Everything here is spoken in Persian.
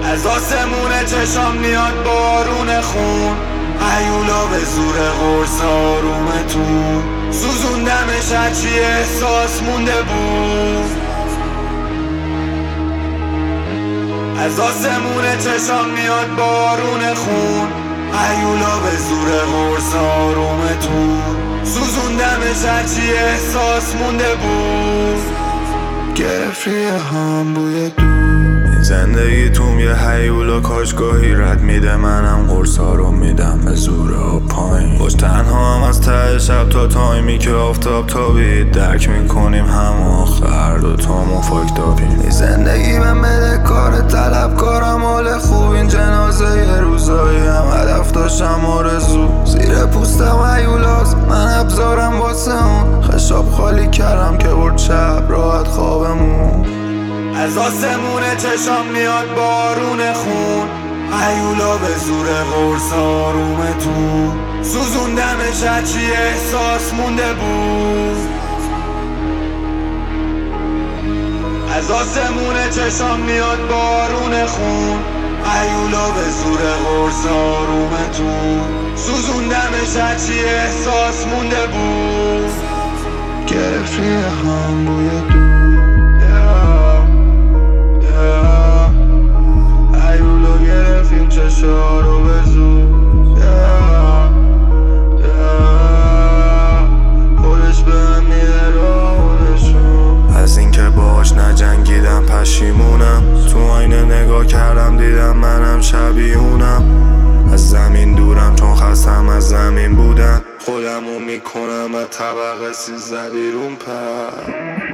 از آسمون چشام میاد بارون خون، هیولا به زور قرص آرومتون، سوزوندمش هرچی احساس مونده بود. از آسمون چشام میاد بارون خون، هیولا به زور قرص آرومتون، سوزوندمش هرچی احساس مونده بود. گرفتی هم بوی دور، زندگیتون یه هیولا کاشگاهی رد میده، منم قرصا رو میدم به زور و پایین. باش تنها هم از ته شب تا تایمی که آفتاب تابید، درک میکنیم هم آخر دوتامون فاکتابیم. زندگی من بده کار طلبکارم، حال خوب این جنازه یه روزایی هم هدف داشتم آرزو، زیر پوستم هیولاست من ابزارم واسه اون، خشاب خالی کردم که برد شب راحت خوابمون. از آسمون چشام میاد بارون خون، هیولا به زور قرص آرومتون، سوزوندمش هرچی احساس مونده بود. از آسمون چشام میاد بارون خون، هیولا به زور قرص آرومتون، سوزوندمش هرچی احساس مونده بود. گرفتی هم بوی دور، هیولا گرفتیم چشا رو به زور، خودش به من میده راهشون. از اینکه باش نجنگیدم پشیمونم، تو آینه نگاه کردم دیدم منم شبیهونم. از زمین دورم چون خستم از زمین بودن، خودمو میکنم از طبقه 13 بیرون پر.